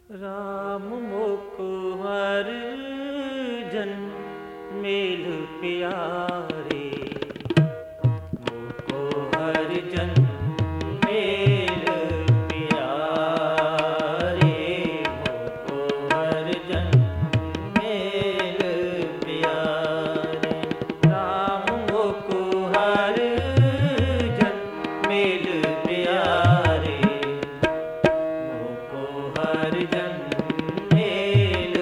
राम मोको हर जन मेल प्यारे, मोको हर जन मेल प्यारे, मोको हर जन मेल प्यारे। राम मोको हर जन मेल प्यारे, मोको हर जन मेल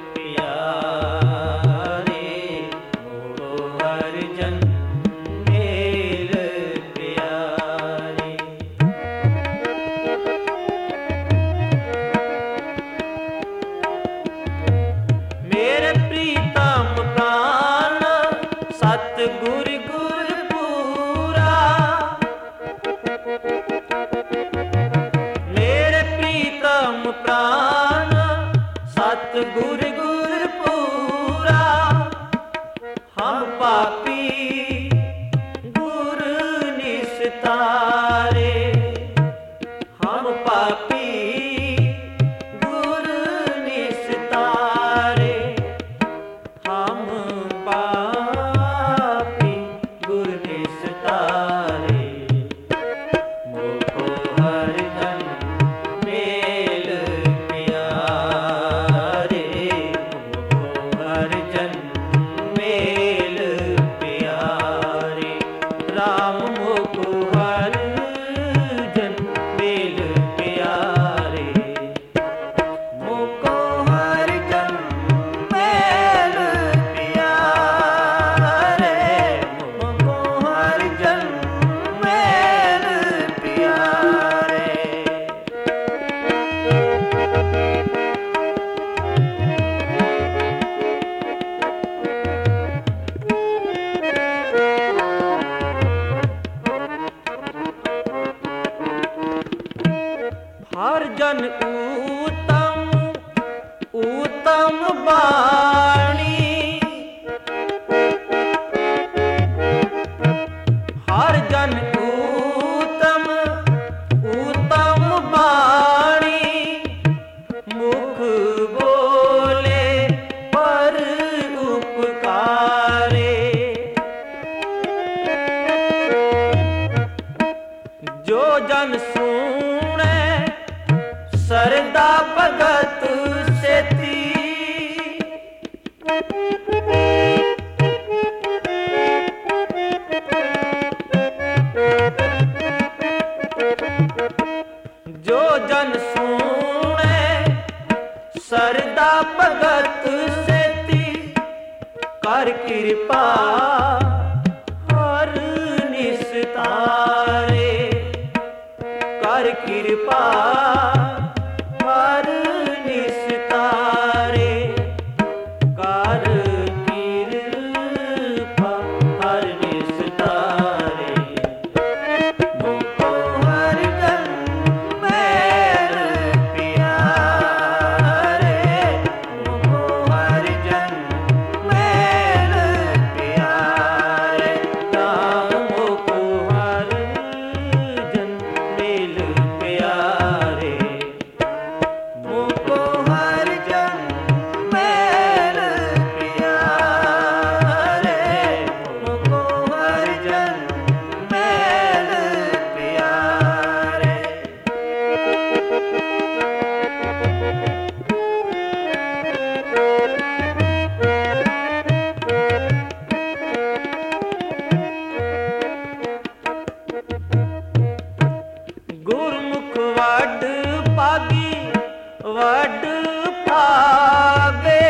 प्यारे, मोको हर जन मेल प्यारे। मेरे प्रीतम प्राण सतगुर गुरपुरा, मेरे प्रीतम प्राण सतगुर गुरपुरा। हम पापी गुर निस्तारे, हम पापी गुर निस्तारे, हम पापी गुर निस्तारे। मोको हर जन मेल प्यारे, मोको हर जन मेल प्यारे। राम मोको हर जन मेल प्यारे, मोको हर जन मेल प्यारे, मोको हर जन मेल प्यारे। हर जन उत्तम उत्तम वाणी, हर जन उत्तम उत्तम वाणी। मुख बोले पर उपकारे, जो जन सुने सरदा भगत सेती। जो जन सुने सरदा भगत सेती, कर कृपा हर निस्तारे, कर कृपा हर निस्तारे, कर कृपा हर निस्तारे। मोको हर जन मेल प्यारे, मोको हर जन मेल प्यारे। राम मोको हर जन मेल प्यारे, मोको हर जन मेल प्यारे, मोको हर जन मेल प्यारे। गुरमुख वड पागी वड पावे,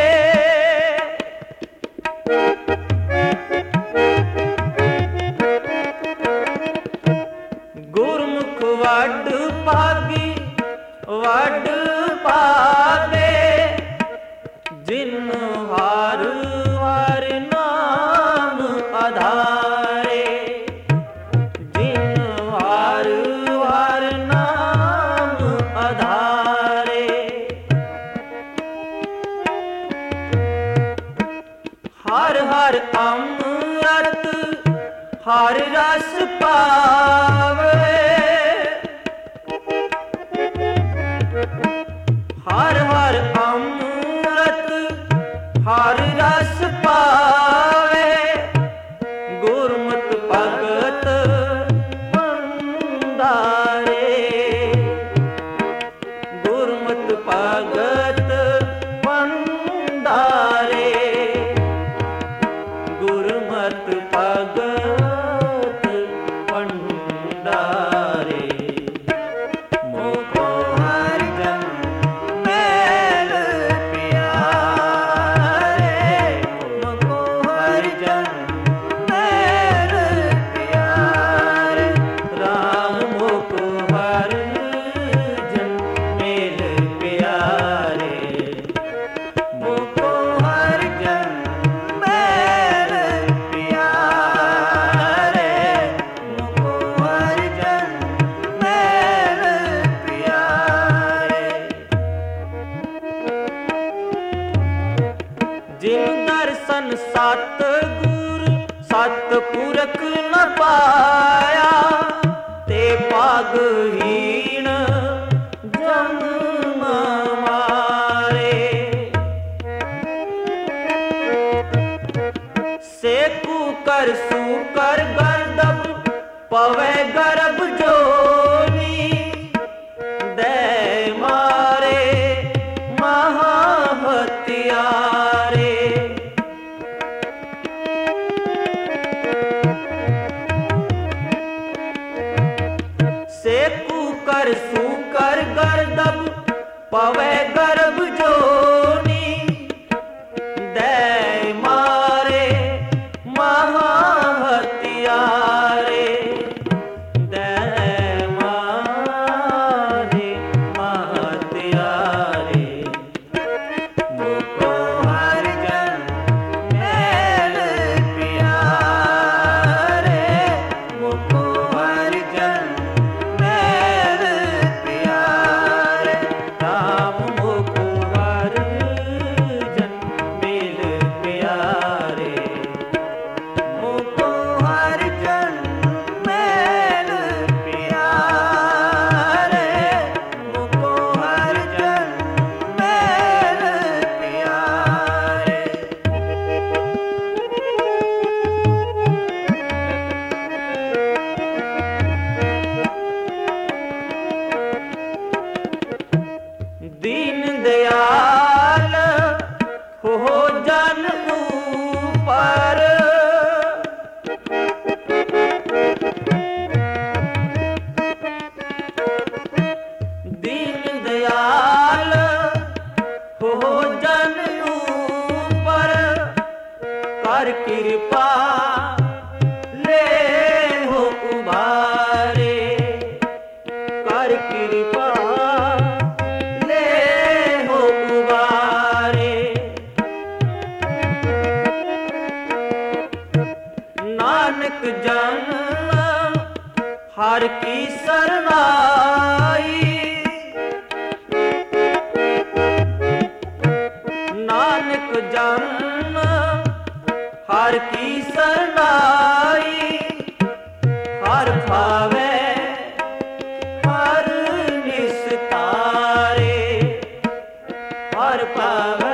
गुरमुख वड पागी वड पावे। जिन हार हार नाम आधारे, जिन हार हार नाम आधारे। हर हर अमृत हर रस पावे, हर हर अमृत हर रस पावे, गुरमत भगत भंडारे, गुरमत भगत भंडारे, गुरमत भगत भंडारे। मोको हर जन मैल प्यारे, मोको हर जन मैल प्यारे, राम मोको हर जन मैल प्यारे, मोको हर जन मैल प्यारे, मोको हर जन मैल प्यारे। जिन दर्शन सतगुरु सतपुरख न पाया, ते भागहीन जन्म मारे, से कुकर सुकर गर्दब पवे गर्भ जोनी, दे मारे महाहत्यारे, से कुकर सुकर गर्दब पवे गर्भ जोनी, दे मारे महाहत्यारे, दे मारे महाहत्यारे। मोको हर जन मैल प्यारे, मोको हर जन मैल प्यारे, राम मोको हर जन मैल प्यारे, मोको हर जन मैल प्यारे, मोको हर जन मैल प्यारे। दीन दयाल हो जन ऊपर, दीन दयाल हो जन ऊपर, कर कृपा ले हो उबारे, कर कृपा ले हो उबारे, नानक जन हर की शरणाई, नानक जन हर की शरणाई, हर भावे हर निस्तारे, हर भावे